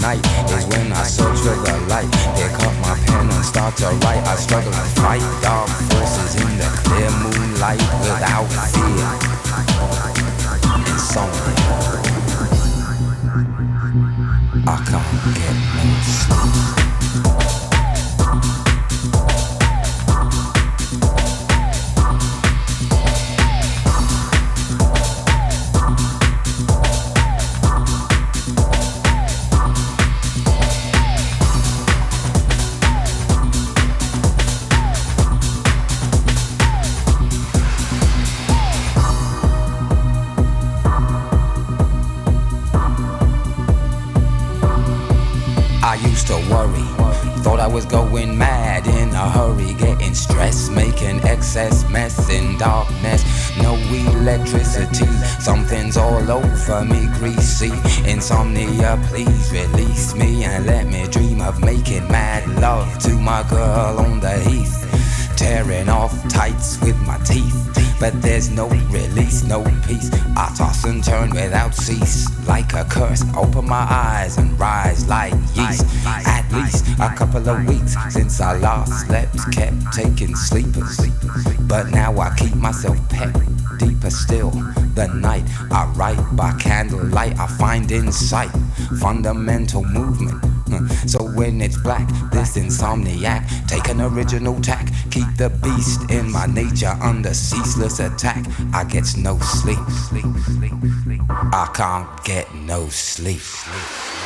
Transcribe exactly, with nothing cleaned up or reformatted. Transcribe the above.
night is when I search for the light. Pick up my pen and start to write. I struggle to fight dark forces in the clear moonlight without fear. Insomnia. I can't get no sleep. I used to worry, thought I was going mad in a hurry, getting stressed, making excess mess in darkness. No electricity, something's all over me, greasy. Insomnia, please release me and let me dream of making mad love to my girl on the heath. Tearing off tights with my teeth, but there's no release, no peace. I toss and turn without cease, like a curse. Open my eyes and rise like yeast. At least a couple of weeks since I last slept, kept taking sleepers, but now I keep myself pet. Deeper still, the night I write by candlelight. I find insight, fundamental movement. So when it's black, this insomniac, take an original tack, keep the beast in my nature under ceaseless attack. I get no sleep, I can't get no sleep.